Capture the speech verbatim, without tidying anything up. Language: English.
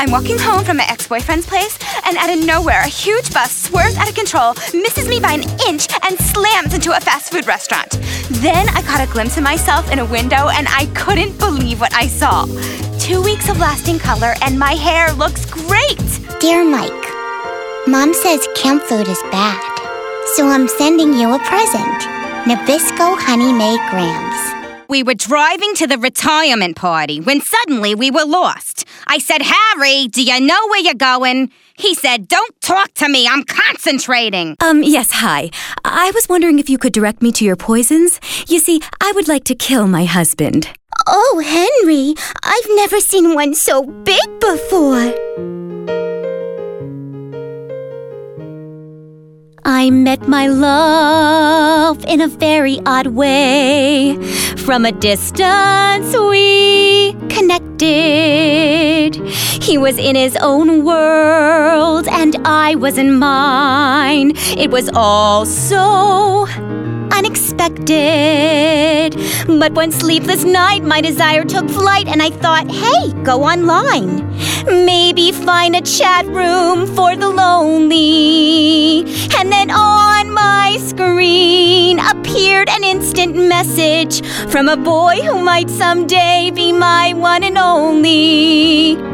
I'm walking home from my ex-boyfriend's place, and out of nowhere, a huge bus swerves out of control, misses me by an inch, and slams into a fast food restaurant. Then I caught a glimpse of myself in a window, and I couldn't believe what I saw. Two weeks of lasting color, and my hair looks great! Dear Mike, Mom says camp food is bad, so I'm sending you a present. Nabisco Honey May Grams. We were driving to the retirement party when suddenly we were lost. I said, Harry, do you know where you're going? He said, don't talk to me, I'm concentrating. Um, yes, hi. I was wondering if you could direct me to your poisons. You see, I would like to kill my husband. Oh, Henry, I've never seen one so big before. I met my love in a very odd way. From a distance we connected. He was in his own world and I was in mine. It was all so unexpected. But one sleepless night my desire took flight and I thought, hey, go online. Maybe find a chat room for the lonely. And then on my screen appeared an instant message from a boy who might someday be my one and only.